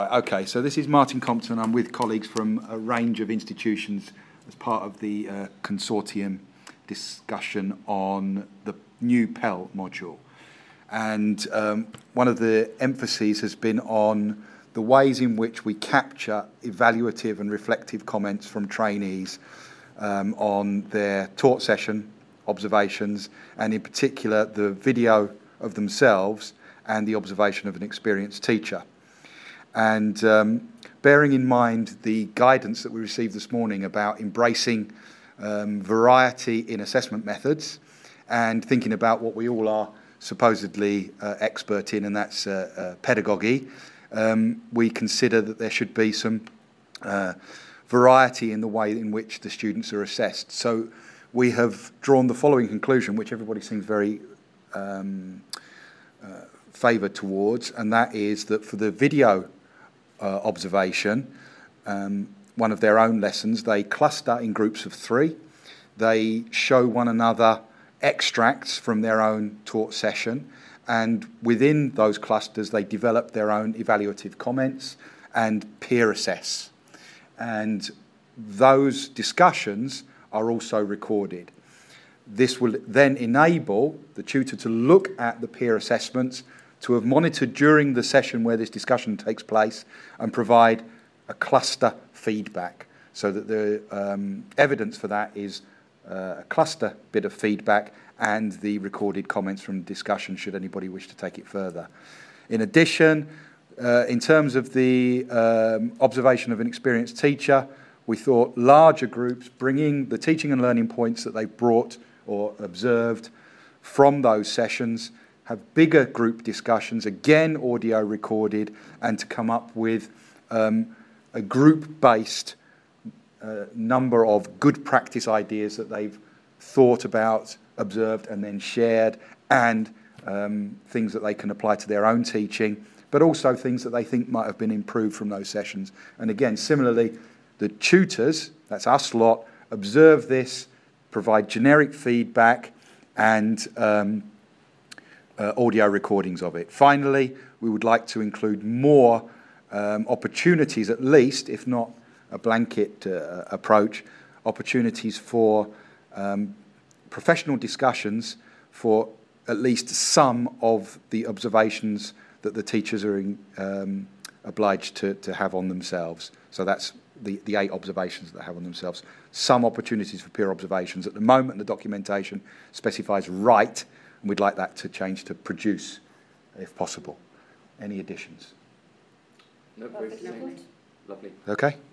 Okay, so this is Martin Compton. I'm with colleagues from a range of institutions as part of the consortium discussion on the new Pell module. And one of the emphases has been on the ways in which we capture evaluative and reflective comments from trainees on their taught session observations, and in particular the video of themselves and the observation of an experienced teacher. And bearing in mind the guidance that we received this morning about embracing variety in assessment methods and thinking about what we all are supposedly expert in, and that's pedagogy, we consider that there should be some variety in the way in which the students are assessed. So we have drawn the following conclusion, which everybody seems very favoured towards, and that is that for the video observation, one of their own lessons, they cluster in groups of 3. They show one another extracts from their own taught session, and within those clusters they develop their own evaluative comments and peer assess. And those discussions are also recorded. This will then enable the tutor to look at the peer assessments, to have monitored during the session where this discussion takes place, and provide a cluster feedback, so that the evidence for that is a cluster bit of feedback and the recorded comments from the discussion, should anybody wish to take it further. In addition, in terms of the observation of an experienced teacher, we thought larger groups bringing the teaching and learning points that they brought or observed from those sessions, have bigger group discussions, again audio recorded, and to come up with a group-based number of good practice ideas that they've thought about, observed, and then shared, and things that they can apply to their own teaching, but also things that they think might have been improved from those sessions. And again, similarly, the tutors, that's us lot, observe this, provide generic feedback, and audio recordings of it. Finally, we would like to include more opportunities, at least, if not a blanket approach, opportunities for professional discussions for at least some of the observations that the teachers are obliged to have on themselves. So that's the 8 observations that they have on themselves. Some opportunities for peer observations. At the moment, the documentation specifies write, and we'd like that to change to produce, if possible. Any additions? No, lovely. Okay.